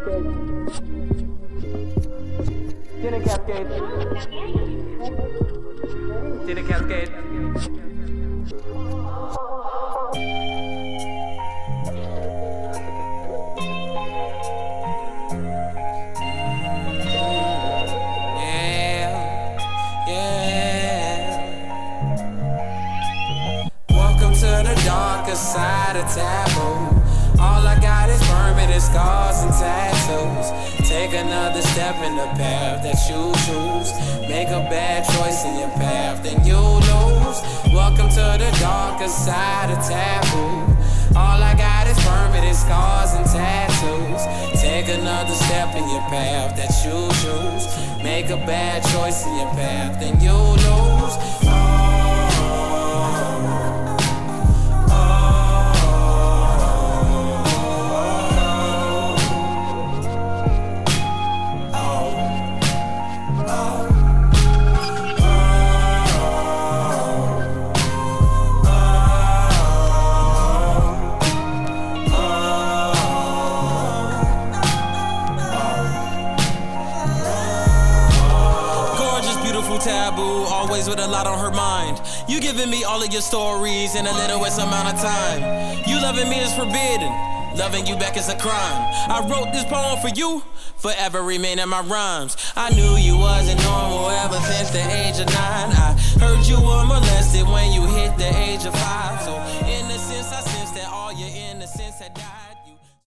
Tiene cascade. Tiene cascade. Darker side of taboo. All I got is permanent scars and tattoos. Take another step in the path that you choose. Make a bad choice in your path, then you lose. Welcome to the darker side of taboo. All I got is permanent scars and tattoos. Take another step in your path that you choose. Make a bad choice in your path, then you lose. Taboo, always with a lot on her mind. You giving me all of your stories in a little amount of time. You loving me is forbidden, loving you back is a crime. I wrote this poem for you, forever remain in my rhymes. I knew you wasn't normal ever since the age of 9. I heard you were molested when you hit the age of 5. So